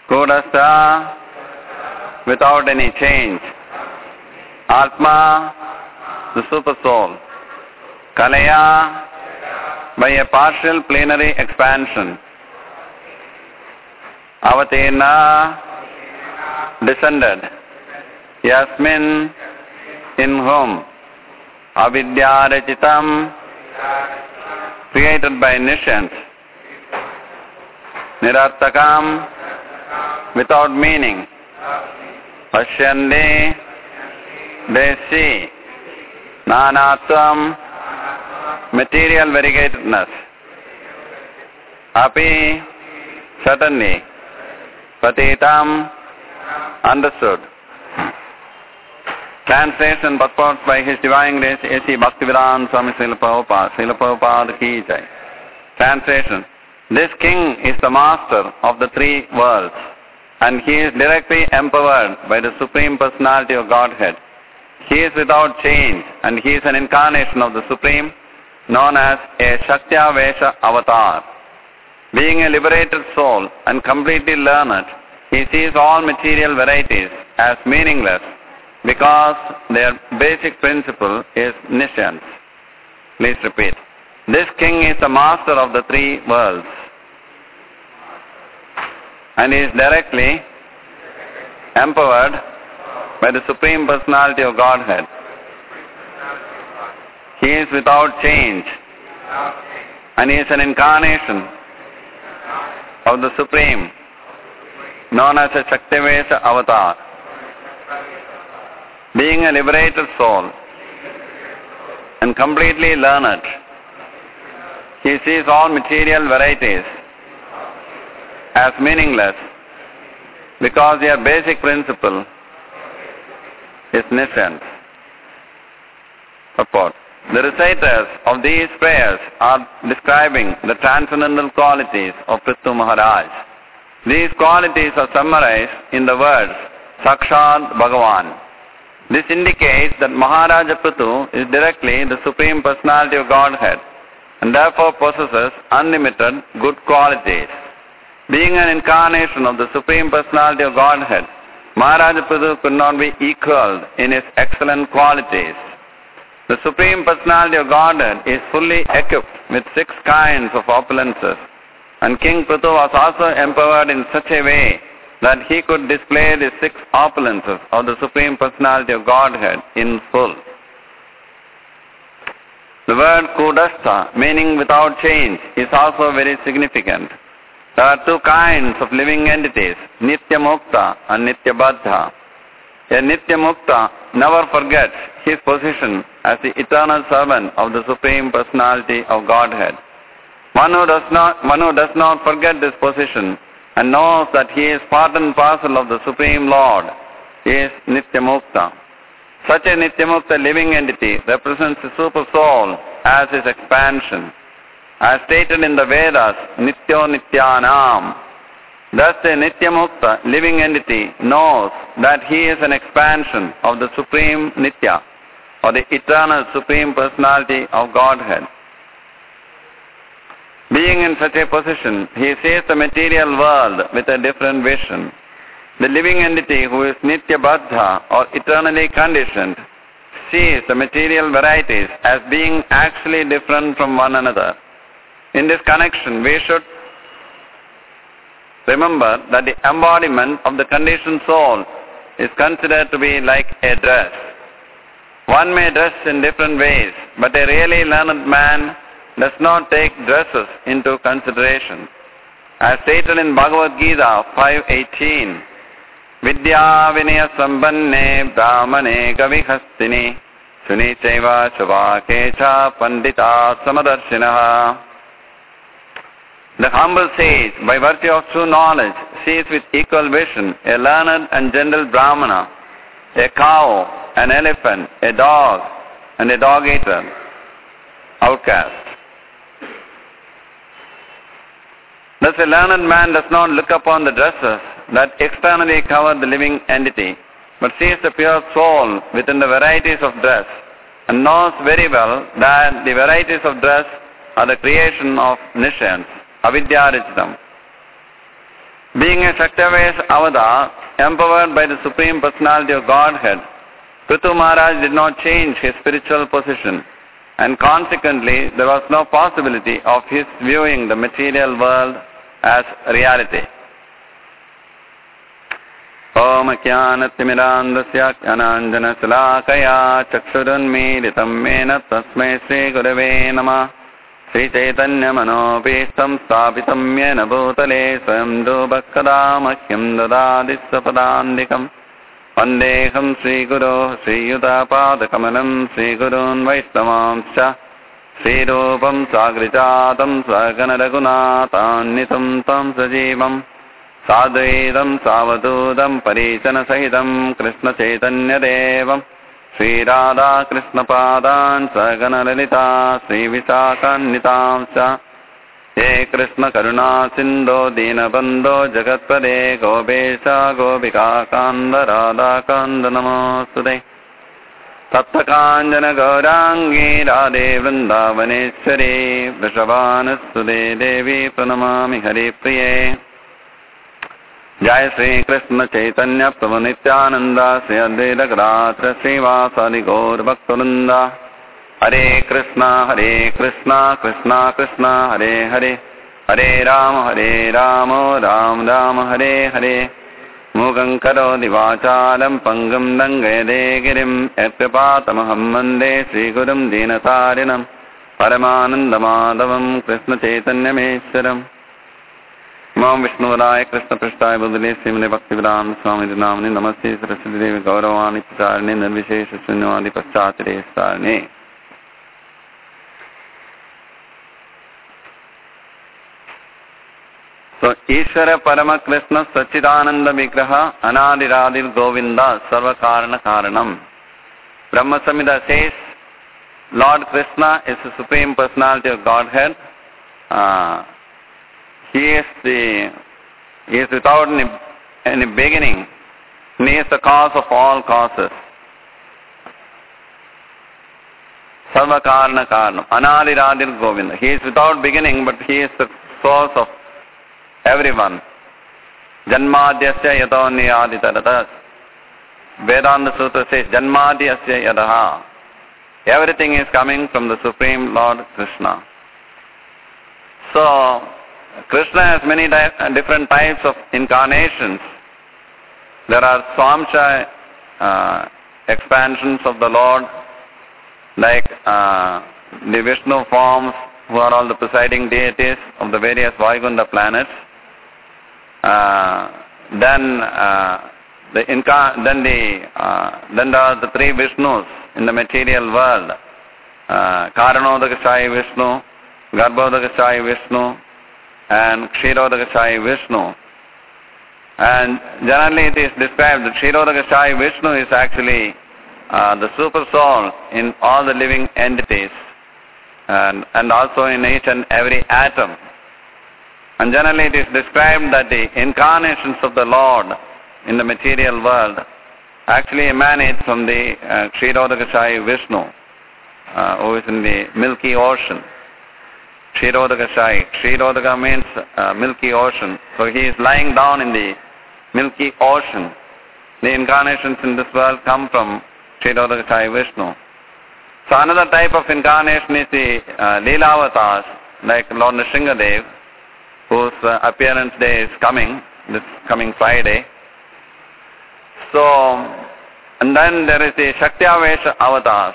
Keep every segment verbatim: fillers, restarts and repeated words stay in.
Kudastha, without any change. Atma, the super soul. Kalaya, by a partial plenary expansion. Avatirna, descended. Yasmin, in whom. Avidya rachitam, created by niscience. Nirartakam, without meaning. Pashyande, they see. Nanatvam, material variegatedness. Api, certainly. Patitam, understood. Translation purports by His Divine Grace A C Bhaktivedanta Swami Srila Prabhupada. Srila Prabhupada ki jai. Translation. This king is the master of the three worlds, and he is directly empowered by the Supreme Personality of Godhead. He is without change, and he is an incarnation of the Supreme, known as a Shaktya-Vesha avatar. Being a liberated soul and completely learned, he sees all material varieties as meaningless because their basic principle is niscience. Please repeat. This king is the master of the three worlds, and is directly empowered by the Supreme Personality of Godhead. He is without change, and he is an incarnation of the Supreme, known as a Shaktya-Vesha avatar. Being a liberated soul and completely learned, he sees all material varieties as meaningless because their basic principle is niscience. Purport. The reciters of these prayers are describing the transcendental qualities of Prithu Maharaj. These qualities are summarized in the words Sakshat Bhagavan. This indicates that Maharaja Prithu is directly the Supreme Personality of Godhead and therefore possesses unlimited good qualities. Being an incarnation of the Supreme Personality of Godhead, Maharaja Prithu could not be equaled in his excellent qualities. The Supreme Personality of Godhead is fully equipped with six kinds of opulences, and King Prithu was also empowered in such a way that he could display the six opulences of the Supreme Personality of Godhead in full. The word Kudastha, meaning without change, is also very significant. There are two kinds of living entities, Nitya Mukta and Nitya Baddha. A Nitya Mukta never forgets his position as the eternal servant of the Supreme Personality of Godhead. One who does not, one who does not forget this position and knows that he is part and parcel of the Supreme Lord is Nitya Mukta. Such a Nitya Mukta living entity represents the Super Soul as his expansion. As stated in the Vedas, Nityo Nityanam. Thus a Nitya Mukta living entity knows that he is an expansion of the Supreme Nitya, or the eternal Supreme Personality of Godhead. Being in such a position, he sees the material world with a different vision. The living entity who is Nitya Baddha, or eternally conditioned, sees the material varieties as being actually different from one another. In this connection, we should remember that the embodiment of the conditioned soul is considered to be like a dress. One may dress in different ways, but a really learned man does not take dresses into consideration. As stated in Bhagavad Gita five eighteen, Vidya Vinaya Sambanne Brahmane Kavihastini Suni Chaiva Chavakecha Pandita Samadarshinaha. The humble sage, by virtue of true knowledge, sees with equal vision a learned and gentle Brahmana, a cow, an elephant, a dog, and a dog-eater, outcast. Thus a learned man does not look upon the dresses that externally cover the living entity, but sees the pure soul within the varieties of dress, and knows very well that the varieties of dress are the creation of niscience, avidya rachitam. Being a Shaktavesh avatar, empowered by the Supreme Personality of Godhead, Prithu Maharaj did not change his spiritual position, and consequently there was no possibility of his viewing the material world as reality. Om Jnanatimirandasya Jnananjana Salakaya Chakshurunmilitam Mena Tasmai Sri Gurave Namah Sri Chaitanya Manopishtam Sthapitam Yena Bhutale Swayam Dubhakkadamahyam Dadadissapadandikam Vandeham Sri Guru Sri Yudapadakamlam Sri Gurun Vaishnavamscha Sri Rupam Sagrijatam Sagana Raghunathanitam Tam Sajivam Sadvaidam Savadudam Parichana Sahidam Krishna Chaitanya Devam Sri Radha Krishna Padan Sagana Lalita Sri Visakan Nitamscha He Krishna Karuna Sindho Dinabandho Jagatpade Gobesha Gobika Kanda Radha Kanda Namastude Taptakanjana Gaurangi Radhe Vrindavaneshwari Vrishabhanustude Devi Pranamami Hari Priye Jai Sri Krishna Chaitanya Prabhu Nityananda Sri Advaita Gadadhara Srivasadi Gaur Bhaktivinoda Hare Krishna Hare Krishna Krishna Krishna Hare Hare Hare Rama Hare Rama Ram Rama Hare Hare Mugam Karoti Vachalam Pangam Dangayade Girim Yatkripatamaham Vande Sri Gurum Dinatarinam Paramananda Madhavam Krishna Chaitanya Meshwaram Mam Vishnuraya Krishna Prasthaya Budhale Srimane Bhaktivedanta Swami Namani Namaste Saraswati Devi Gauravani Pacharane Nirvishesha Sunyavadi Paschatire Sarane. So Ishvara Parama Krishna Sachidananda Vigraha Anadiradir Govinda Sarva Karana Karanam. Brahma Samhita says Lord Krishna is the Supreme Personality of Godhead. Uh, He is the He is without any, any beginning. He is the cause of all causes. Sarva Karana Karanam. Anadiradir Govinda. He is without beginning, but He is the source of everyone. Janmadhyasya yado niyaditaratas. Vedanta Sutra says Janmadhyasya yadaha. Everything is coming from the Supreme Lord Krishna. So Krishna has many di- different types of incarnations. There are Swamsha uh, expansions of the Lord, like uh, the Vishnu forms, who are all the presiding deities of the various Vaikuntha planets. Uh, then uh, the inca- then the uh, then there are the three Vishnus in the material world: uh, Karanodakashayi Vishnu, Garbhodakashayi Vishnu, and Kshirodakashayi Vishnu. And generally it is described that Kshirodakashayi Vishnu is actually uh, the super soul in all the living entities, and, and also in each and every atom. And generally it is described that the incarnations of the Lord in the material world actually emanate from the uh, Kshirodakashayi Vishnu, uh, who is in the Milky Ocean. Kshirodakashayi. Kshirodaka means uh, Milky Ocean. So he is lying down in the Milky Ocean. The incarnations in this world come from Kshirodakashayi Vishnu. So another type of incarnation is the uh, Leela avatars, like Lord Nrsingadev, whose uh, appearance day is coming, this coming Friday. So, and then there is the Shaktyavesha avatars.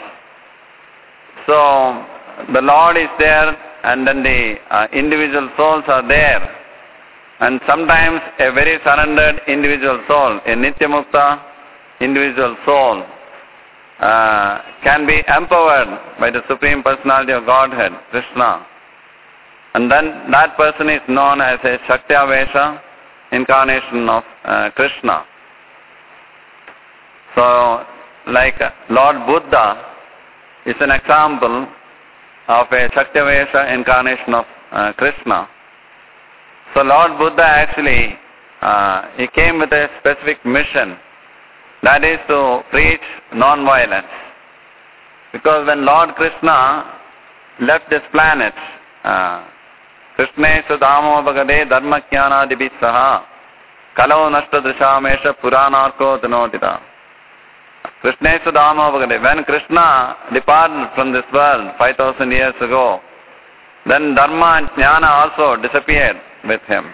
So, the Lord is there, and then the uh, individual souls are there. And sometimes a very surrendered individual soul, a Nityamukta individual soul, uh, can be empowered by the Supreme Personality of Godhead, Krishna. And then that person is known as a Shaktyavesha incarnation of uh, Krishna. So, like Lord Buddha is an example of a Shaktyavesha incarnation of uh, Krishna. So Lord Buddha actually, uh, he came with a specific mission, that is to preach non-violence. Because when Lord Krishna left this planet, uh, Krishneshu Damo Bhagade Dharma Jnana Dibitsaha, Kalau nashta drishamesha puranarko dhanotita. Krishneshu dhamavagade. When Krishna departed from this world five thousand years ago, then dharma and jnana also disappeared with him.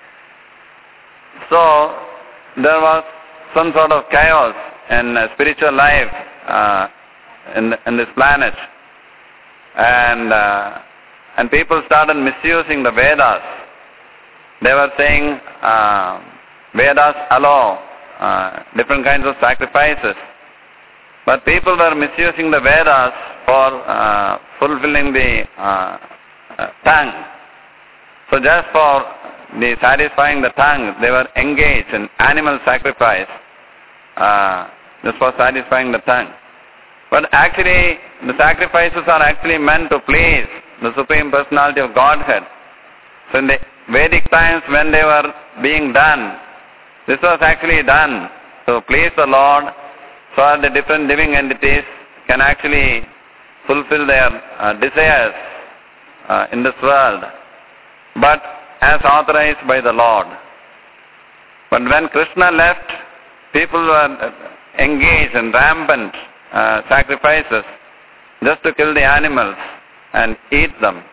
So there was some sort of chaos in uh, spiritual life uh, in, in this planet. And, uh, and people started misusing the Vedas. They were saying uh, Vedas allow uh, different kinds of sacrifices. But people were misusing the Vedas for uh, fulfilling the uh, uh, tongue. So just for the satisfying the tongue, they were engaged in animal sacrifice, uh, just for satisfying the tongue. But actually, the sacrifices are actually meant to please the Supreme Personality of Godhead. So in the Vedic times when they were being done, this was actually done to please the Lord, so that the different living entities can actually fulfill their uh, desires uh, in this world, but as authorized by the Lord. But when Krishna left, people were engaged in rampant uh, sacrifices just to kill the animals and eat them.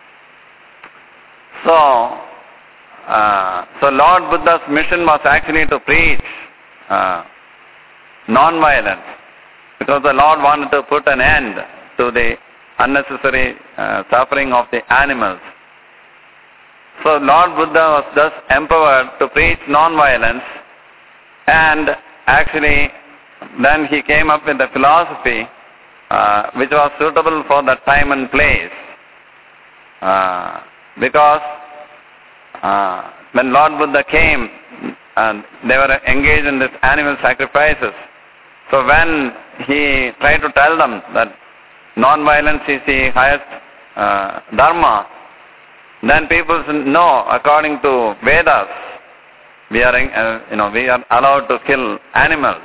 So, uh, so Lord Buddha's mission was actually to preach uh, non-violence, because the Lord wanted to put an end to the unnecessary uh, suffering of the animals. So Lord Buddha was thus empowered to preach non-violence, and actually then he came up with a philosophy uh, which was suitable for that time and place. Uh, because uh, when Lord Buddha came, uh, they were engaged in these animal sacrifices. So when he tried to tell them that non-violence is the highest uh, dharma, then people said, no, according to Vedas, we are, uh, you know, we are allowed to kill animals.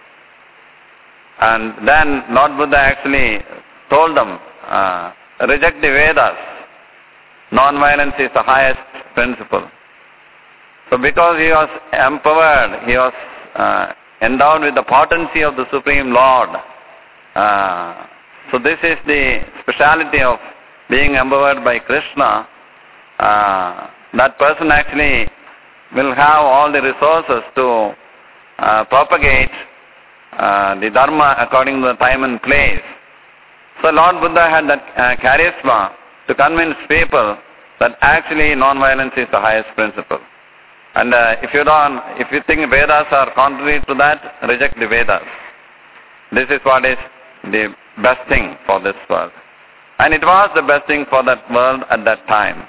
And then Lord Buddha actually told them, uh, reject the Vedas. Non-violence is the highest principle. So because he was empowered, he was uh, endowed with the potency of the Supreme Lord. Uh, so this is the speciality of being empowered by Krishna. Uh, that person actually will have all the resources to uh, propagate uh, the Dharma according to the time and place. So Lord Buddha had that uh, charisma to convince people that actually non-violence is the highest principle. And uh, if you don't, if you think Vedas are contrary to that, reject the Vedas. This is what is the best thing for this world. And it was the best thing for that world at that time.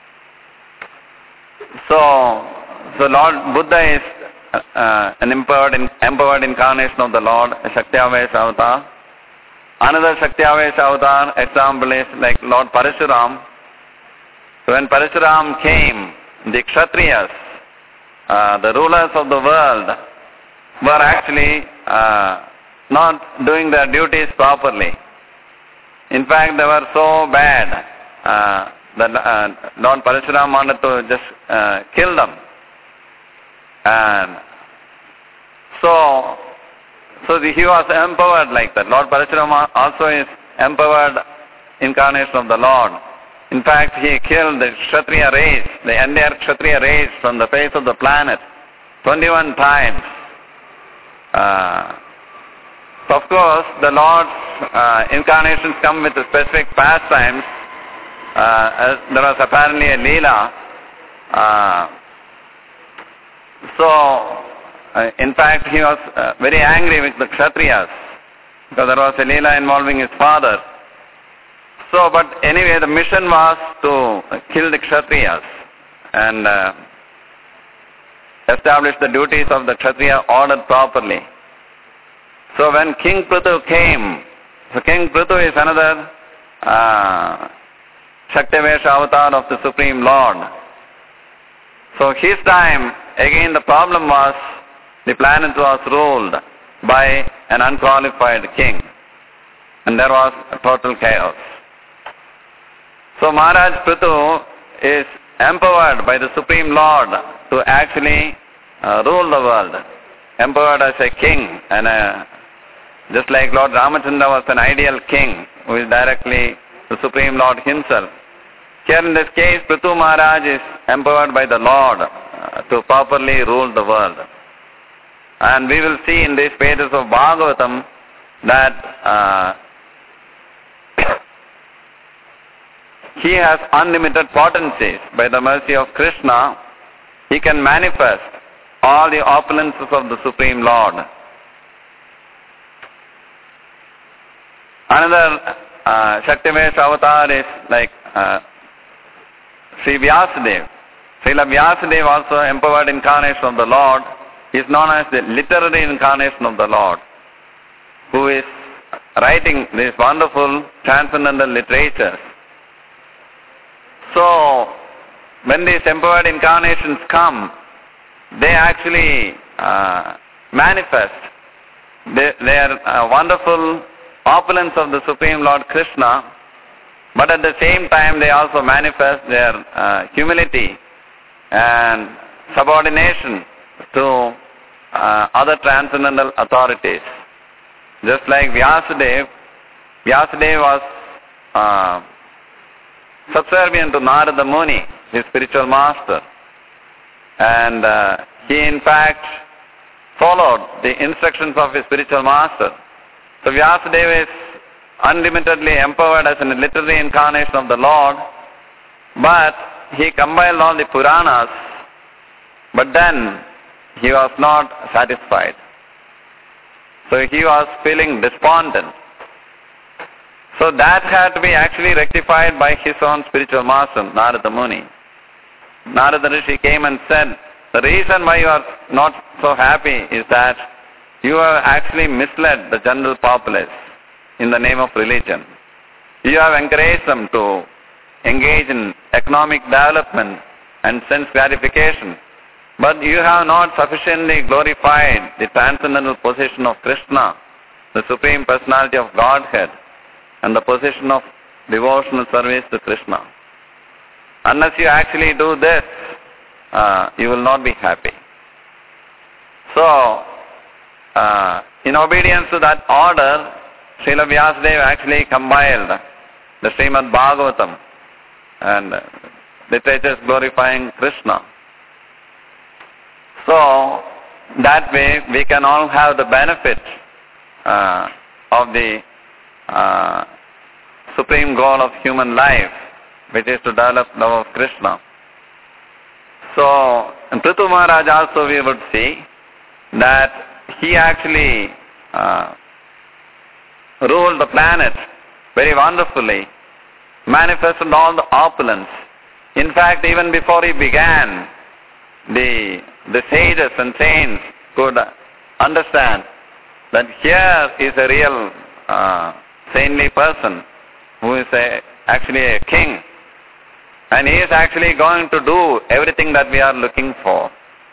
So, so Lord Buddha is uh, an empowered, empowered incarnation of the Lord, a Shakti-Avesh avatar. Another Shakti-Avesh avatar example is like Lord Parashuram. So when Parashuram came, the Kshatriyas, uh, the rulers of the world, were actually uh, not doing their duties properly. In fact, they were so bad uh, that uh, Lord Parashuram wanted to just uh, kill them. And so, so the, he was empowered like that. Lord Parashuram also is empowered incarnation of the Lord. In fact, he killed the Kshatriya race, the entire Kshatriya race from the face of the planet twenty-one times. Uh, so of course, the Lord's uh, incarnations come with specific pastimes. Uh, as there was apparently a Leela. Uh, so, uh, in fact, he was uh, very angry with the Kshatriyas because there was a Leela involving his father. So, but anyway, the mission was to kill the Kshatriyas and uh, establish the duties of the Kshatriya ordered properly. So when King Prithu came, so King Prithu is another uh, Shakti-Avesh avatar of the Supreme Lord. So his time, again the problem was the planet was ruled by an unqualified king and there was a total chaos. So Maharaj Prithu is empowered by the Supreme Lord to actually uh, rule the world, empowered as a king, and a, just like Lord Ramachandra was an ideal king who is directly the Supreme Lord himself. Here in this case, Prithu Maharaj is empowered by the Lord uh, to properly rule the world. And we will see in these pages of Bhagavatam that uh, he has unlimited potencies. By the mercy of Krishna, he can manifest all the opulences of the Supreme Lord. Another uh, Shaktivesh avatar is like uh, Sri Vyasadeva. Srila Vyasadeva, also empowered incarnation of the Lord, is known as the literary incarnation of the Lord, who is writing these wonderful transcendental literatures. So, when these empowered incarnations come, they actually uh, manifest their, their uh, wonderful opulence of the Supreme Lord Krishna, but at the same time they also manifest their uh, humility and subordination to uh, other transcendental authorities. Just like Vyasadeva, Vyasadeva was uh, subservient to Narada Muni, his spiritual master, and uh, he in fact followed the instructions of his spiritual master. So Vyasadeva is unlimitedly empowered as a literary incarnation of the Lord, but he compiled all the Puranas, but then he was not satisfied. So he was feeling despondent. So that had to be actually rectified by his own spiritual master, Narada Muni. Narada Rishi came and said, the reason why you are not so happy is that you have actually misled the general populace in the name of religion. You have encouraged them to engage in economic development and sense gratification, but you have not sufficiently glorified the transcendental position of Krishna, the Supreme Personality of Godhead, and the position of devotional service to Krishna. Unless you actually do this, uh, you will not be happy. So, uh, in obedience to that order, Srila Vyasadeva actually compiled the Srimad Bhagavatam and literatures glorifying Krishna. So, that way we can all have the benefit uh, of the uh, supreme goal of human life, which is to develop love of Krishna. So, in Prithu Maharaj also we would see that he actually uh, ruled the planet very wonderfully, manifested all the opulence. In fact, even before he began, the, the sages and saints could understand that here is a real uh, saintly person who is a, actually a king. And he is actually going to do everything that we are looking for.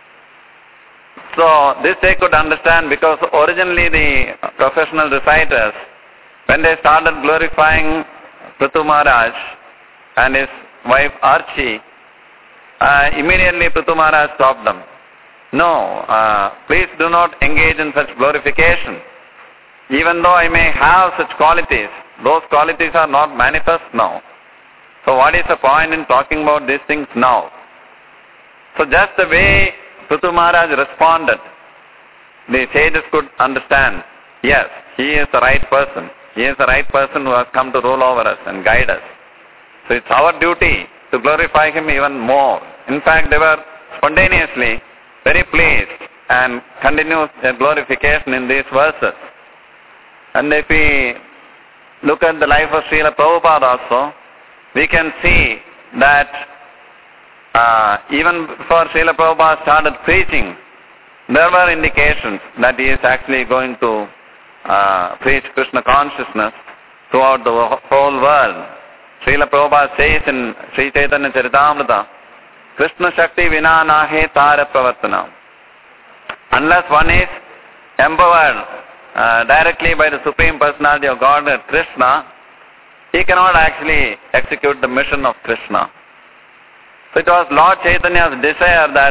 So this they could understand, because originally the professional reciters, when they started glorifying Prithu Maharaj and his wife Archi, uh, immediately Prithu Maharaj stopped them. No, uh, please do not engage in such glorification. Even though I may have such qualities, those qualities are not manifest now. So what is the point in talking about these things now? So just the way Prithu Maharaj responded, the sages could understand, yes, he is the right person. He is the right person who has come to rule over us and guide us. So it's our duty to glorify him even more. In fact, they were spontaneously very pleased and continued their glorification in these verses. And if we look at the life of Srila Prabhupada also, we can see that uh, even before Srila Prabhupada started preaching, there were indications that he is actually going to uh, preach Krishna consciousness throughout the whole world. Srila Prabhupada says in Sri Chaitanya Charitamrita, Krishna Shakti Vina Nahe Tara Pravartana. Unless one is empowered uh, directly by the Supreme Personality of Godhead, Krishna, he cannot actually execute the mission of Krishna. So it was Lord Chaitanya's desire that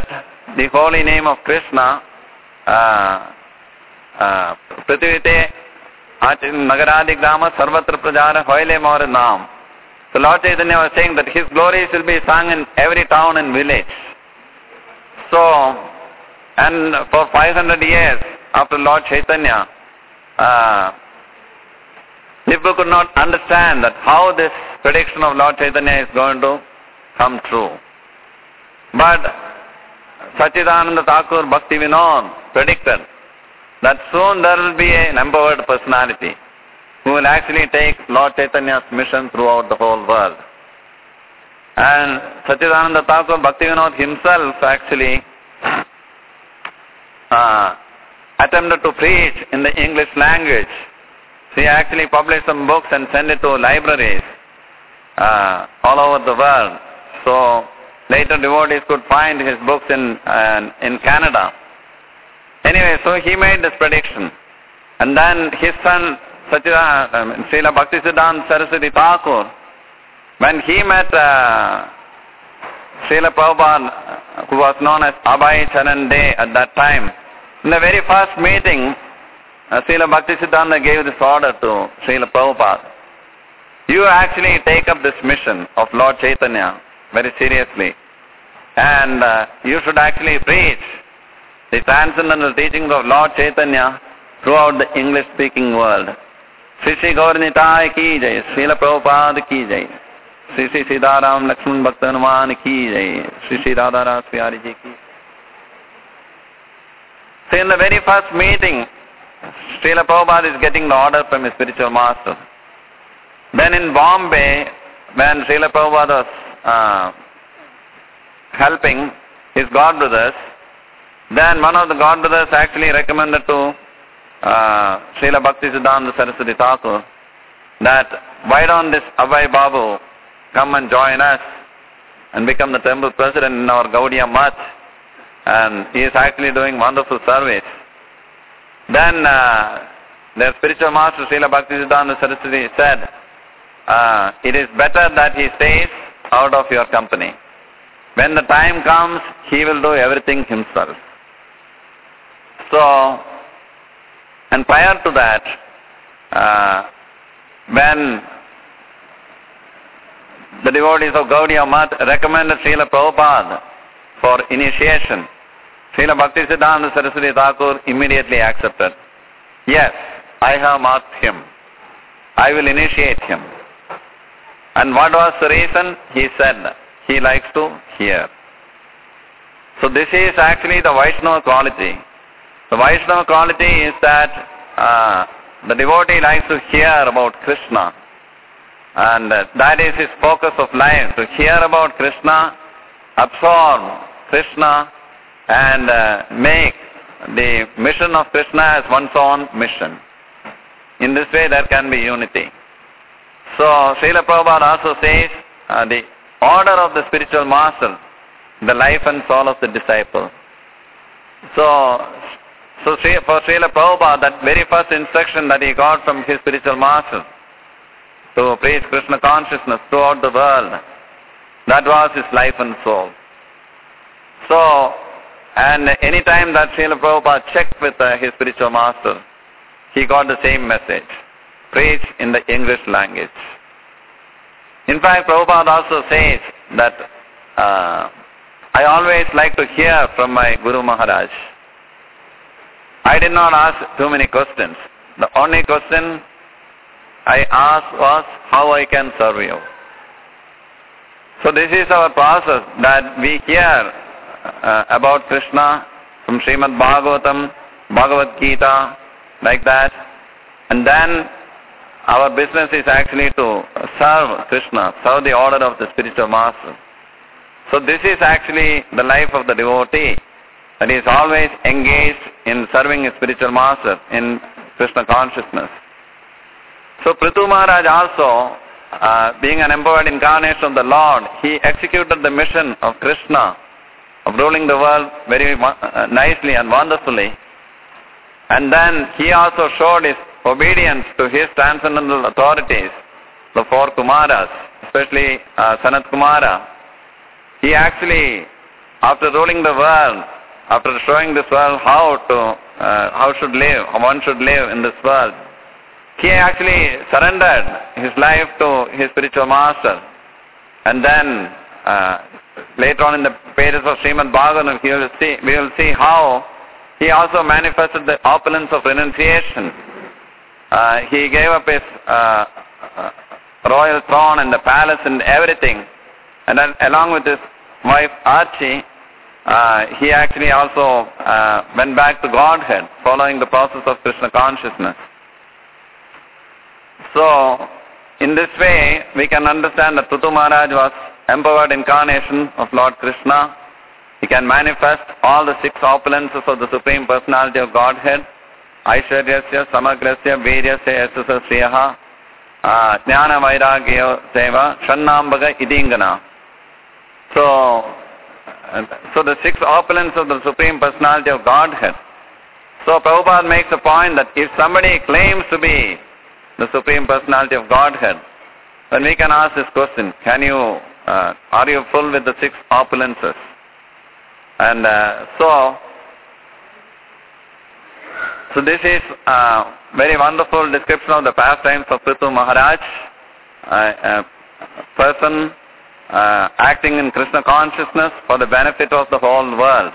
the holy name of Krishna, uh, uh, Prithivite Nagaradi Grama Sarvatra Prajara Hoile Maur Naam. So Lord Chaitanya was saying that his glories will be sung in every town and village. So, and for five hundred years after Lord Chaitanya, uh, people could not understand that how this prediction of Lord Chaitanya is going to come true. But Sachidananda Thakur Bhakti Vinod predicted that soon there will be an empowered personality who will actually take Lord Chaitanya's mission throughout the whole world. And Sachidananda Thakur Bhakti Vinod himself actually uh, attempted to preach in the English language. So he actually published some books and sent it to libraries uh, all over the world. So later devotees could find his books in, uh, in Canada. Anyway, so he made this prediction. And then his son, Sachidananda, Srila Bhaktisiddhanta Saraswati Thakur, when he met uh, Srila Prabhupada, who was known as Abhay Charan De at that time, in the very first meeting, uh, Srila Bhaktisiddhanta gave this order to Srila Prabhupada. You actually take up this mission of Lord Chaitanya very seriously, and uh, you should actually preach the transcendental teachings of Lord Chaitanya throughout the English-speaking world. Sri Sri Gaur Nitai ki jai, Srila Prabhupada ki jai, Sri Sri Siddharam Lakshman Bhakta Hanuman ki jai, Sri Sri Radha Sriyari ji ki. So in the very first meeting, Srila Prabhupada is getting the order from his spiritual master. Then in Bombay, when Srila Prabhupada was uh, helping his god brothers, then one of the god brothers actually recommended to uh, Srila Bhaktisiddhanta Saraswati Thakur that why don't this Abhay Babu come and join us and become the temple president in our Gaudiya Math, and he is actually doing wonderful service. Then uh, their spiritual master Srila Bhaktisiddhanta Saraswati said, uh, it is better that he stays out of your company. When the time comes, he will do everything himself. So, and prior to that, uh, when the devotees of Gaudiya Math recommended Srila Prabhupada for initiation, Srila Bhaktisiddhanta Saraswati Thakur immediately accepted. Yes, I have marked him. I will initiate him. And what was the reason? He said, he likes to hear. So this is actually the Vaishnava quality. The Vaishnava quality is that uh, the devotee likes to hear about Krishna. And uh, that is his focus of life, to hear about Krishna, absorb Krishna, and uh, make the mission of Krishna as one's own mission. In this way there can be unity. So Srila Prabhupada also says uh, the order of the spiritual master, the life and soul of the disciple. So, so for Srila Prabhupada, that very first instruction that he got from his spiritual master to preach Krishna consciousness throughout the world, that was his life and soul. So, and any time that Srila Prabhupada checked with uh, his spiritual master, he got the same message, preach in the English language. In fact, Prabhupada also says that uh, I always like to hear from my Guru Maharaj. I did not ask too many questions. The only question I asked was how I can serve you. So this is our process, that we hear uh, about Krishna from Srimad Bhagavatam, Bhagavad Gita, like that, and then our business is actually to serve Krishna, serve the order of the spiritual master. So this is actually the life of the devotee, that he is always engaged in serving his spiritual master in Krishna consciousness. So Prithu Maharaj also, uh, being an empowered incarnation of the Lord, he executed the mission of Krishna, of ruling the world very uh, nicely and wonderfully. And then he also showed his obedience to his transcendental authorities, the four Kumaras, especially uh, Sanat Kumara. He actually, after ruling the world after showing this world how to, uh, how should live, how one should live in this world, he actually surrendered his life to his spiritual master. And then, uh, later on in the pages of Srimad Bhagavatam, we will see, we will see how he also manifested the opulence of renunciation. Uh, he gave up his uh, uh, royal throne and the palace and everything. And then along with his wife Archie, uh, he actually also uh, went back to Godhead, following the process of Krishna consciousness. So, in this way, we can understand that Prithu Maharaj was empowered incarnation of Lord Krishna. He can manifest all the six opulences of the Supreme Personality of Godhead. Aishwaryasya, Samagrasya, Viryasya, Yasasa, Sriyaha, Jnana Vairagya Seva, Shannambaga, Idingana. So, so the six opulences of the Supreme Personality of Godhead. So Prabhupada makes a point that if somebody claims to be the Supreme Personality of Godhead, then we can ask this question, can you, uh, are you full with the six opulences? And uh, so, so this is a very wonderful description of the pastimes of Prithu Maharaj, uh, a person uh, acting in Krishna consciousness for the benefit of the whole world.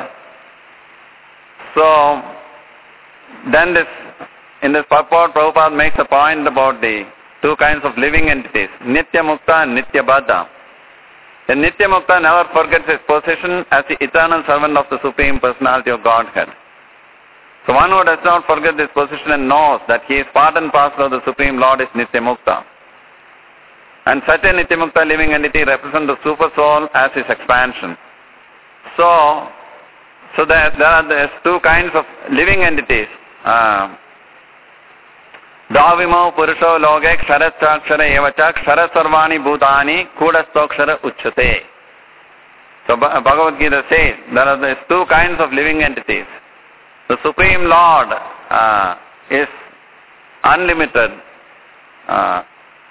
So, then this, in this purport, Prabhupada makes a point about the two kinds of living entities, Nitya Mukta and Nitya Baddha. The Nitya Mukta never forgets his position as the eternal servant of the Supreme Personality of Godhead. So one who does not forget this position and knows that he is part and parcel of the Supreme Lord is Nitya Mukta. And such a Nitya Mukta living entity represents the Super Soul as his expansion. So, so there, there are there's two kinds of living entities. Uh, Davimo Purusho Loge Ksharat Chakshara Evacha Ksharat Sarvani Bhutani Kudastokshara Uchate. So Bhagavad Gita says there are these two kinds of living entities. The Supreme Lord uh, is unlimited. Uh,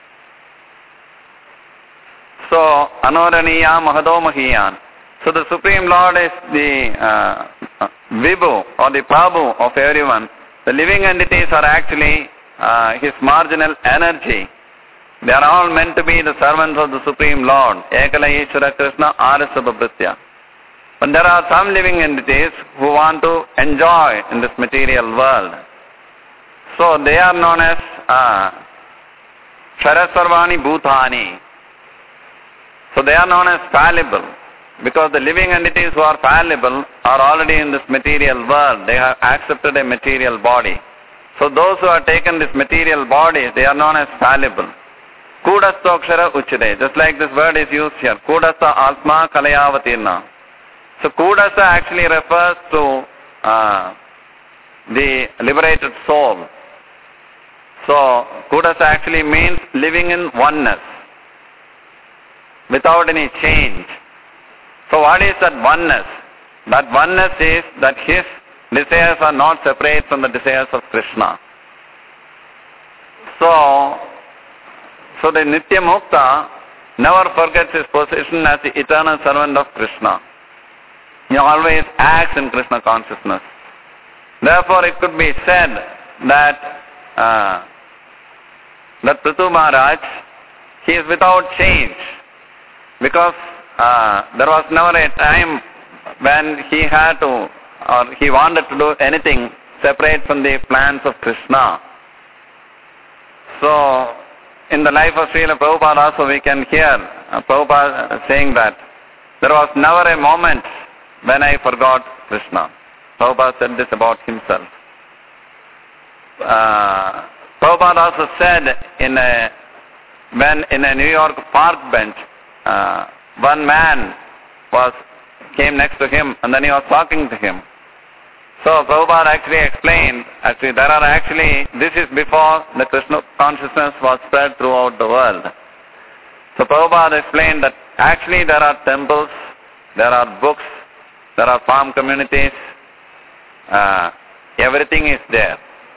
so Anoraniya Mahado Mahiyan. So the Supreme Lord is the uh, Vibhu or the Prabhu of everyone. The living entities are actually uh, his marginal energy. They are all meant to be the servants of the Supreme Lord. Ekala Ishvara Krishna Arasabhabhritya. But there are some living entities who want to enjoy in this material world. So they are known as uh, Sharasarvani Bhutani. So they are known as fallible. Because the living entities who are fallible are already in this material world. They have accepted a material body. So those who have taken this material body, they are known as fallible. Kudastokshara Uchade. Just like this word is used here. Kudasta Atma Kalayavatirna. So Kudasa actually refers to uh, the liberated soul. So Kudasa actually means living in oneness, without any change. So what is that oneness? That oneness is that his desires are not separate from the desires of Krishna. So, so the Nitya Mukta never forgets his position as the eternal servant of Krishna. He always acts in Krishna consciousness. Therefore, it could be said that uh, that Prithu Maharaj, he is without change, because uh, there was never a time when he had to or he wanted to do anything separate from the plans of Krishna. So, in the life of Srila Prabhupada also we can hear uh, Prabhupada saying that there was never a moment when I forgot Krishna. Prabhupada said this about himself. Uh, Prabhupada also said in a, when in a New York park bench, uh, one man was came next to him and then he was talking to him. So Prabhupada actually explained, actually there are actually, this is before the Krishna consciousness was spread throughout the world. So Prabhupada explained that actually there are temples, there are books, there are farm communities, uh, everything is there.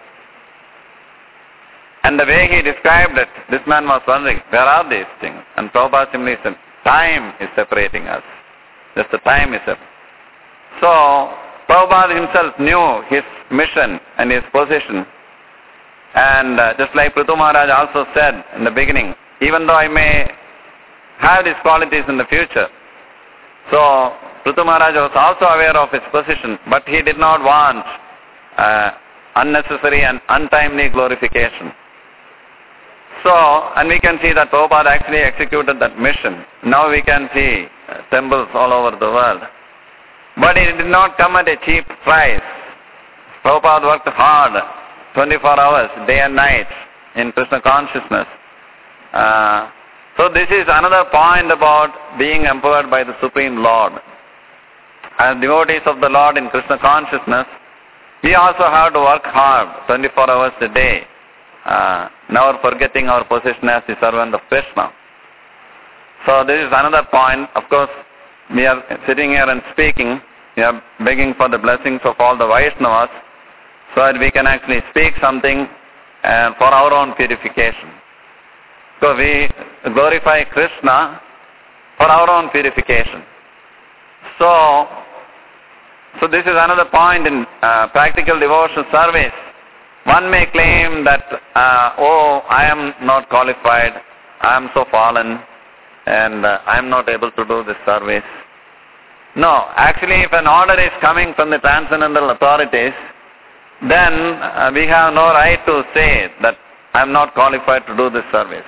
And the way he described it, this man was wondering, where are these things? And Prabhupada simply said, time is separating us. Just the time is separating. So, Prabhupada himself knew his mission and his position. And uh, just like Prithu Maharaj also said in the beginning, even though I may have these qualities in the future, so Prithu Maharaj was also aware of his position, but he did not want uh, unnecessary and untimely glorification. So, and we can see that Prabhupada actually executed that mission. Now we can see uh, temples all over the world. But it did not come at a cheap price. Prabhupada worked hard, twenty-four hours, day and night, in Krishna consciousness. Uh, so this is another point about being empowered by the Supreme Lord. As devotees of the Lord in Krishna consciousness, we also have to work hard, twenty-four hours a day, uh, never forgetting our position as the servant of Krishna. So this is another point. Of course, we are sitting here and speaking, we are begging for the blessings of all the Vaishnavas, so that we can actually speak something uh, for our own purification. So we glorify Krishna for our own purification. So, so this is another point in uh, practical devotional service. One may claim that, uh, oh, I am not qualified, I am so fallen, and uh, I am not able to do this service. No, actually if an order is coming from the transcendental authorities, then uh, we have no right to say that I am not qualified to do this service.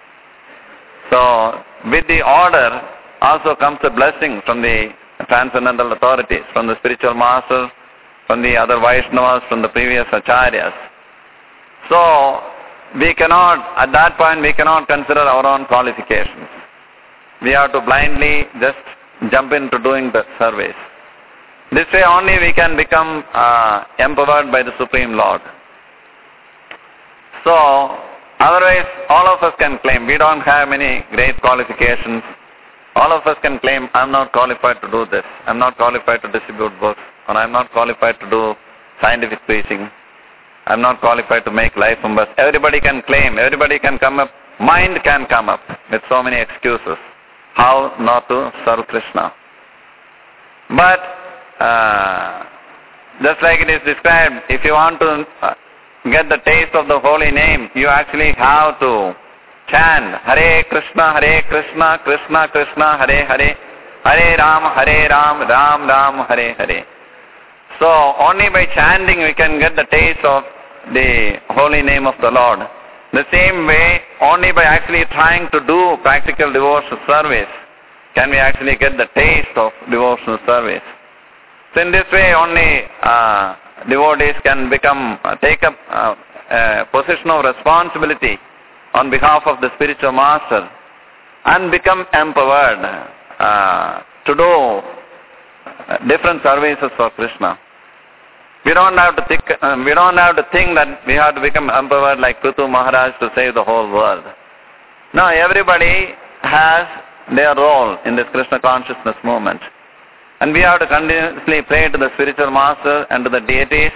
So with the order also comes a blessing from the transcendental authorities, from the spiritual masters, from the other Vaishnavas, from the previous acharyas. So we cannot, at that point we cannot consider our own qualifications. We have to blindly just jump into doing the service. This way only we can become uh, empowered by the Supreme Lord. So, otherwise all of us can claim, we don't have many great qualifications. All of us can claim, I'm not qualified to do this, I'm not qualified to distribute books, or I'm not qualified to do scientific preaching, I'm not qualified to make life numbers. Everybody can claim, everybody can come up, mind can come up with so many excuses how not to serve Krishna. But Uh, just like it is described, if you want to uh, get the taste of the holy name, you actually have to chant Hare Krishna, Hare Krishna, Krishna Krishna, Hare Hare, Hare Ram, Hare Ram, Ram Ram, Hare Hare. So only by chanting we can get the taste of the holy name of the Lord. The same way, only by actually trying to do practical devotional service can we actually get the taste of devotional service. So in this way only uh, devotees can become, uh, take up uh, a position of responsibility on behalf of the spiritual master and become empowered uh, to do different services for Krishna. We don't have to think, uh, we don't have to think that we have to become empowered like Prithu Maharaj to save the whole world. No, everybody has their role in this Krishna consciousness movement. And we have to continuously pray to the spiritual master and to the deities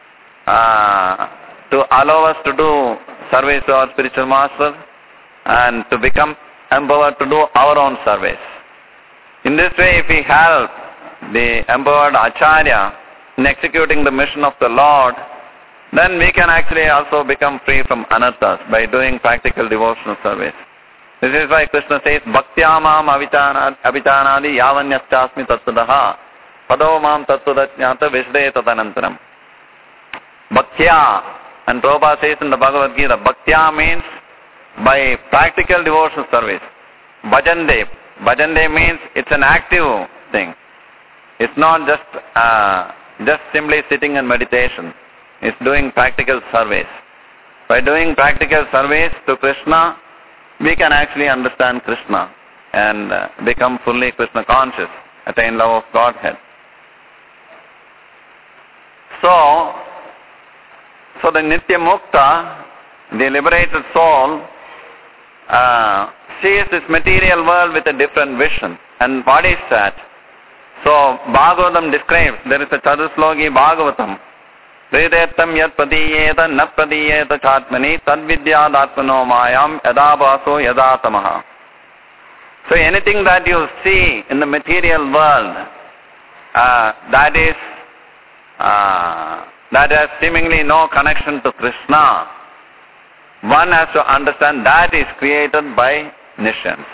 uh, to allow us to do service to our spiritual master and to become empowered to do our own service. In this way, if we help the empowered Acharya in executing the mission of the Lord, then we can actually also become free from anarthas by doing practical devotional service. This is why Krishna says, Bhaktya mam avitanadi yavanyastasmi tattvadaha pado mam tattvadajnata vishdeta tanantaram. Bhaktya, and Prabhupada says in the Bhagavad Gita, Bhaktya means by practical devotional service. Bhajande, Bhajande means it's an active thing. It's not just uh, just simply sitting in meditation. It's doing practical service. By doing practical service to Krishna, we can actually understand Krishna and uh, become fully Krishna conscious, attain love of Godhead. So, so the Nitya Mukta, the liberated soul, uh, sees this material world with a different vision. And what is that? So, Bhagavatam describes, there is a Chatusloki Bhagavatam. Vedetam yat pradiyeta na pradiyeta chatmani tadvidyad atmano mayam yadabhaso yadatamaha. So anything that you see in the material world, uh, that is uh, that has seemingly no connection to Krishna, one has to understand that is created by Nishans.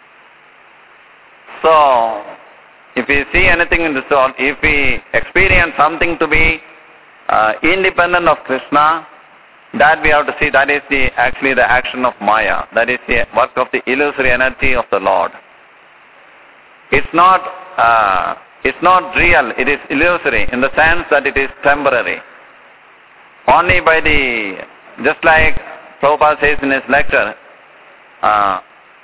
So, if we see anything in this world, if we experience something to be uh, independent of Krishna, that we have to see that is the actually the action of Maya. That is the work of the illusory energy of the Lord. It's not, uh, it's not real, it is illusory in the sense that it is temporary. Only by the, just like Prabhupada says in his lecture, uh,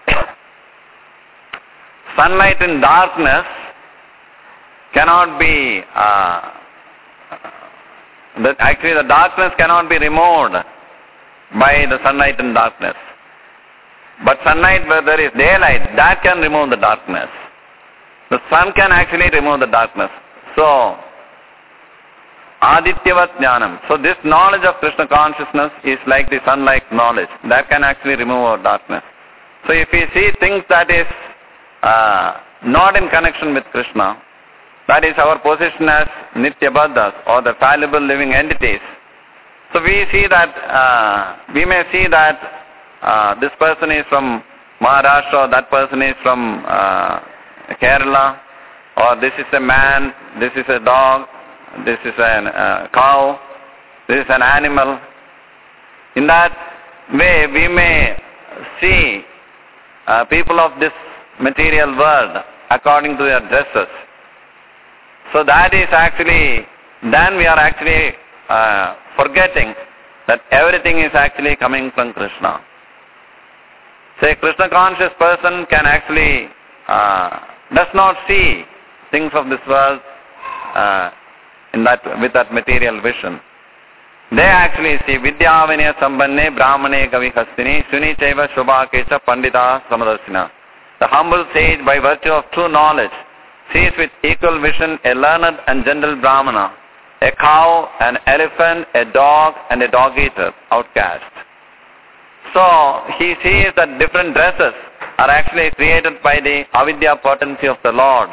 sunlight in darkness cannot be, uh, the, actually the darkness cannot be removed by the sunlight in darkness. But sunlight where there is daylight, that can remove the darkness. The sun can actually remove the darkness. So, Adityavat Jnanam. So this knowledge of Krishna consciousness is like the sun-like knowledge. That can actually remove our darkness. So if we see things that is uh, not in connection with Krishna, that is our position as Nityabadhas or the fallible living entities. So we see that, uh, we may see that uh, this person is from Maharashtra, or that person is from uh, Kerala, or this is a man, this is a dog, this is a uh, cow, this is an animal. In that way, we may see uh, people of this material world according to their dresses. So that is actually, then we are actually uh, forgetting that everything is actually coming from Krishna. So a Krishna conscious person can actually, uh, does not see things of this world uh, in that, with that material vision. They actually see Vidyavinaya Sambanne Brahmane Kavi Hastini Suni Chaiva Shubhakecha Pandita Samadarshina. The humble sage, by virtue of true knowledge, sees with equal vision a learned and gentle Brahmana, a cow, an elephant, a dog, and a dog-eater, outcast. So he sees that different dresses are actually created by the avidya potency of the Lord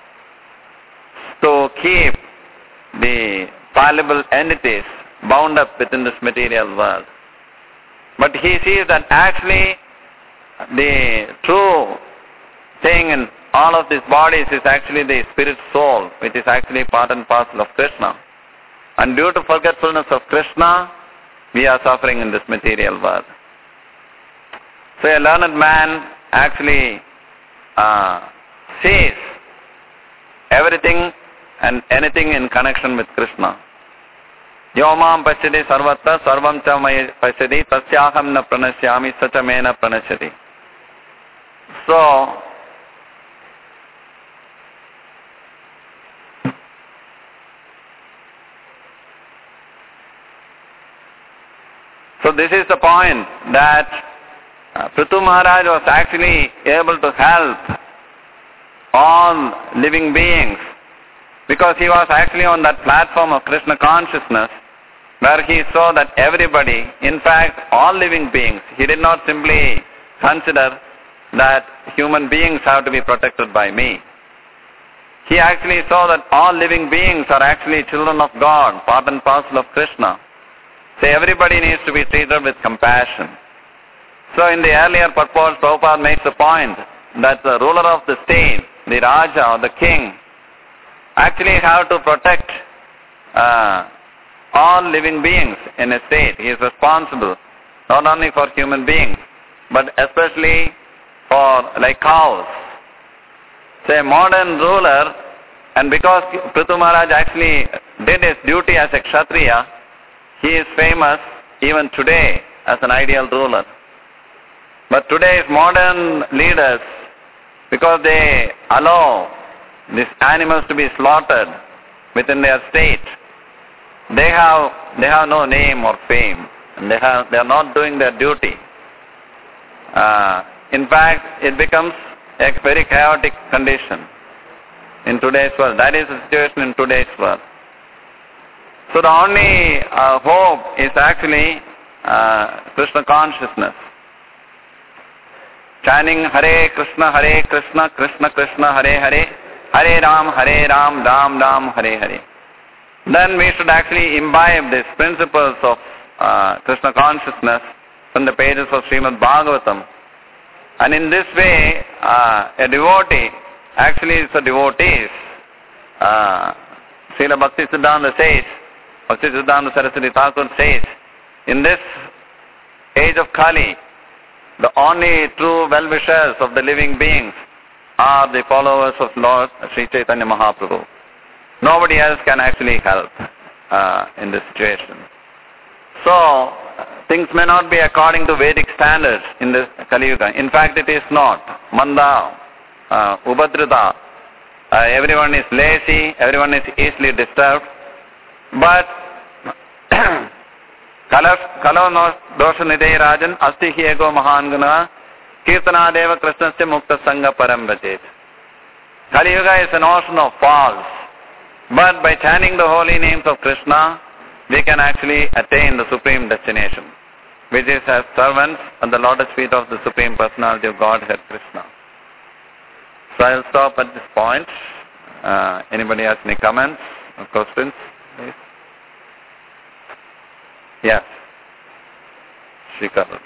to keep the fallible entities bound up within this material world. But he sees that actually the true thing in all of these bodies is actually the spirit soul, which is actually part and parcel of Krishna. And due to forgetfulness of Krishna, we are suffering in this material world. So a learned man actually uh, sees everything and anything in connection with Krishna. Yomam pashyati sarvatra sarvam cha maya pashyati tasyaham na pranasyami sacha me na pranashyati. So, so this is the point that uh, Prithu Maharaj was actually able to help all living beings, because he was actually on that platform of Krishna consciousness where he saw that everybody, in fact all living beings, he did not simply consider that human beings have to be protected by me. He actually saw that all living beings are actually children of God, part and parcel of Krishna. So everybody needs to be treated with compassion. So in the earlier purport, Prabhupada makes the point that the ruler of the state, the Raja or the king, actually have to protect uh, all living beings in a state. He is responsible not only for human beings, but especially for like cows. So a modern ruler, and because Prithu Maharaj actually did his duty as a Kshatriya, he is famous even today as an ideal ruler. But today's modern leaders, because they allow these animals to be slaughtered within their state, they have they have no name or fame, and they have they are not doing their duty. Uh, in fact, it becomes a very chaotic condition in today's world. That is the situation in today's world. So the only uh, hope is actually uh, Krishna consciousness. Chanting Hare Krishna, Hare Krishna, Krishna Krishna, Hare Hare, Hare Ram, Hare Ram, Ram Ram, Hare Hare. then we should actually imbibe these principles of uh, Krishna consciousness from the pages of Srimad Bhagavatam. And in this way, uh, a devotee actually is a devotee. Uh, Srila Bhakti Siddhanta says, Bhakti Siddhanta Saraswati Thakur says, in this age of Kali, the only true well-wishers of the living beings are the followers of Lord Sri Chaitanya Mahaprabhu. Nobody else can actually help uh, in this situation. So, things may not be according to Vedic standards in this Kali Yuga. In fact, it is not. Manda, uh, Ubadrita, uh, everyone is lazy, everyone is easily disturbed. But, Kala dosha nidhe rajan asti hi ego mahangana kirtanadeva krishnasya mukta sangha param rajet. Kali Yuga is an ocean of falls. But by chanting the holy names of Krishna, we can actually attain the supreme destination, which is as servants at the lotus feet of the Supreme Personality of Godhead, Krishna. So I'll stop at this point. Uh, anybody has any comments or questions, please? Yes. Shrikar.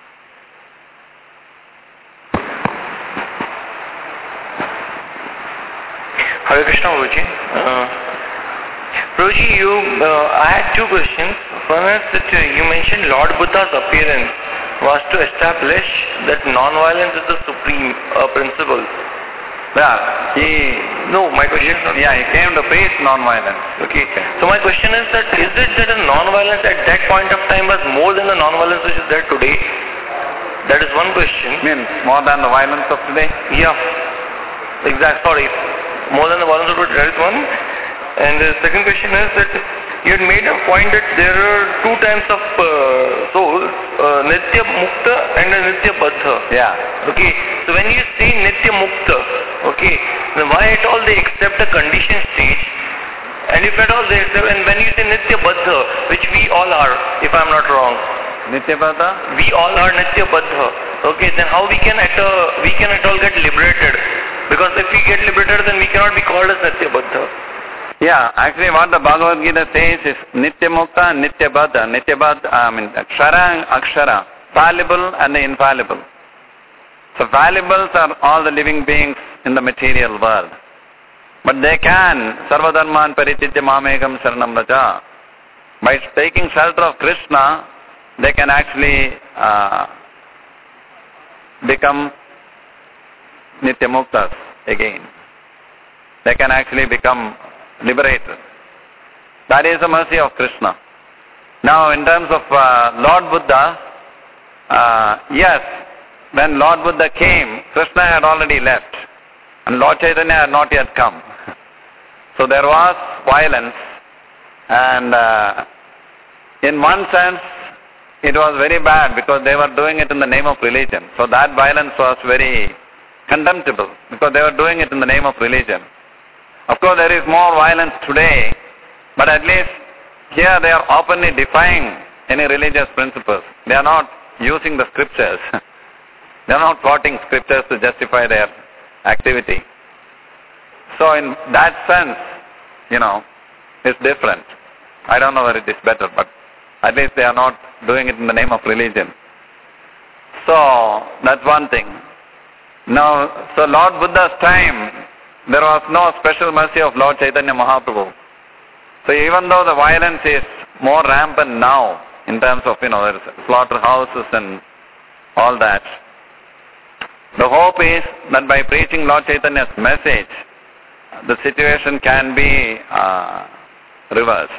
Hare Krishna, Guruji. Uh, Guruji, you, uh, I had two questions. One is that uh, you mentioned Lord Buddha's appearance was to establish that non-violence is the supreme uh, principle. Yeah, he... No, my question is not... Yeah, he came to preach non-violence. Okay. So my question is that, is it that the non-violence at that point of time was more than the non-violence which is there today? That is one question. Means more than the violence of today? Yeah. Exact, sorry. More than the violence of today, that is one. And the second question is that you had made a point that there are two types of uh, souls, uh, Nitya Mukta and Nitya Baddha. Yeah. Okay, so when you say Nitya Mukta, okay, then why at all they accept a conditioned stage? And if at all they accept, and when you say Nitya Baddha, which we all are, if I am not wrong. Nitya Baddha? We all are Nitya Baddha. Okay, then how we can at a, we can at all get liberated? Because if we get liberated, then we cannot be called as Nitya Baddha. Yeah, actually what the Bhagavad Gita says is Nitya Mukta and Nitya Baddha. Nitya Baddha, I mean, Akshara and Akshara, fallible and the infallible. So fallibles are all the living beings in the material world. But they can, Sarvadharman Parititya Mamekam Saranam Raja. By taking shelter of Krishna, they can actually uh, become Nitya Muktas again. They can actually become liberated. That is the mercy of Krishna. Now in terms of uh, Lord Buddha, uh, yes, when Lord Buddha came, Krishna had already left and Lord Chaitanya had not yet come. So there was violence, and uh, in one sense it was very bad because they were doing it in the name of religion. So that violence was very contemptible because they were doing it in the name of religion. Of course, there is more violence today, but at least here they are openly defying any religious principles. They are not using the scriptures. They are not quoting scriptures to justify their activity. So in that sense, you know, it's different. I don't know whether it is better, but at least they are not doing it in the name of religion. So, that's one thing. Now, so Lord Buddha's time, there was no special mercy of Lord Chaitanya Mahaprabhu. So even though the violence is more rampant now, in terms of, you know, there's slaughterhouses and all that, the hope is that by preaching Lord Chaitanya's message, the situation can be uh, reversed.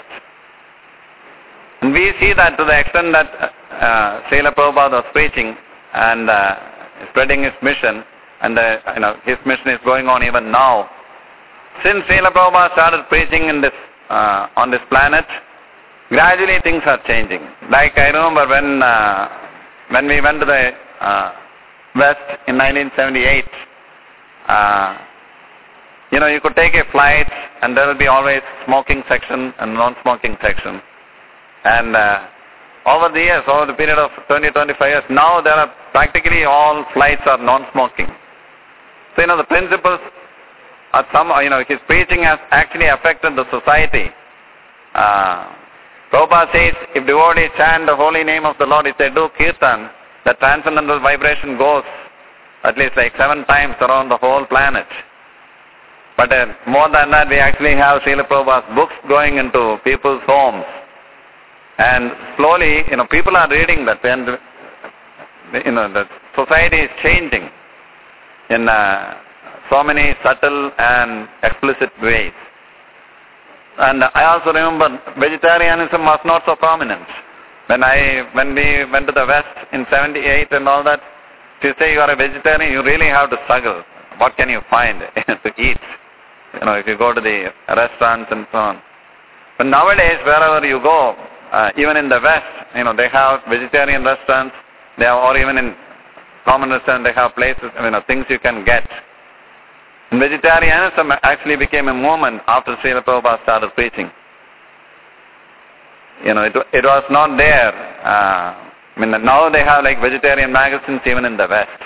And we see that to the extent that uh, Srila Prabhupada was preaching and uh, spreading his mission, and the, you know, his mission is going on even now. Since Srila Prabhupada started preaching in this, uh, on this planet, gradually things are changing. Like I remember when, uh, when we went to the uh, West in nineteen seventy-eight, uh, you know, you could take a flight and there will be always smoking section and non-smoking section. And uh, over the years, over the period of twenty to twenty-five years, now there are practically all flights are non-smoking. So, you know, the principles are some, you know, his preaching has actually affected the society. Uh, Uh, Prabhupada says, if devotees chant the holy name of the Lord, if they do kirtan, the transcendental vibration goes at least like seven times around the whole planet. But uh, more than that, we actually have Srila Prabhupada's books going into people's homes. And slowly, you know, people are reading that, and you know, the society is changing in uh, so many subtle and explicit ways. And I also remember vegetarianism was not so prominent. When I when we went to the West in seventy-eight and all that, if you say you are a vegetarian, you really have to struggle. What can you find to eat? You know, if you go to the restaurants and so on. But nowadays, wherever you go, uh, even in the West, you know, they have vegetarian restaurants. They have, or even in common restaurants, they have places, you know, things you can get. And vegetarianism actually became a movement after Srila Prabhupada started preaching. You know, it, it was not there. Uh, I mean, now they have like vegetarian magazines even in the West.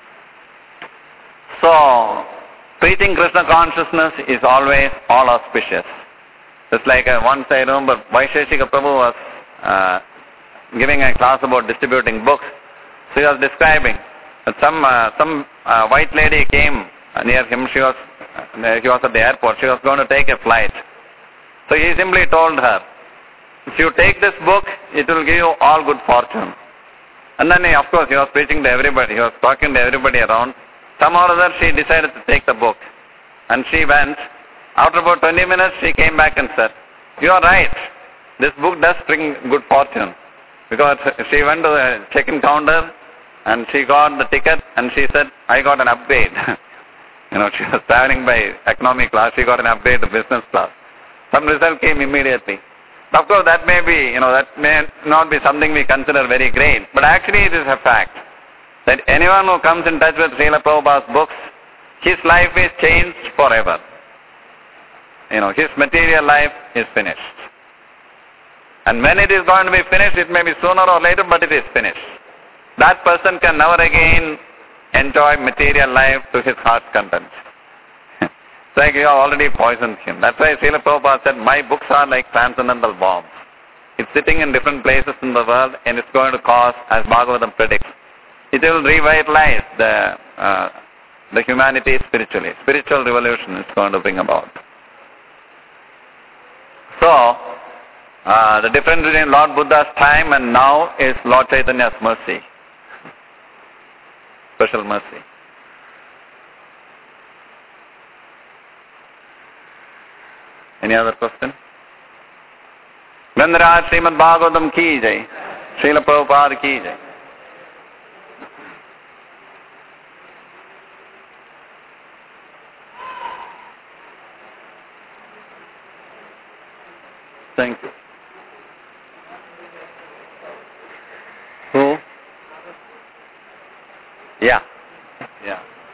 So, preaching Krishna consciousness is always all auspicious. Just like uh, once I remember Vaisheshika Prabhu was uh, giving a class about distributing books. So he was describing that some uh, some uh, white lady came near him. She was uh, he was at the airport. She was going to take a flight. So he simply told her, if you take this book, it will give you all good fortune. And then he, of course, he was preaching to everybody. He was talking to everybody around. Somehow or other, she decided to take the book. And she went. After about twenty minutes, she came back and said, you are right. This book does bring good fortune. Because she went to the check-in counter and she got the ticket and she said, I got an upgrade. You know, she was traveling by economy class. She got an upgrade to business class. Some result came immediately. Of course, that may be, you know, that may not be something we consider very great. But actually, it is a fact that anyone who comes in touch with Srila Prabhupada's books, his life is changed forever. You know, his material life is finished. And when it is going to be finished, it may be sooner or later, but it is finished. That person can never again enjoy material life to his heart's content. It's like you have already poisoned him. That's why Srila Prabhupada said, my books are like transcendental bombs. It's sitting in different places in the world and it's going to cause, as Bhagavatam predicts, it will revitalize the, uh, the humanity spiritually. Spiritual revolution is going to bring about. So, uh, the difference between Lord Buddha's time and now is Lord Chaitanya's mercy. Special mercy. Any other question? Grandaraj Srimad Bhagavatam ki jai. Srila Prabhupada ki jai. Thank you. Who? Yeah. Yeah.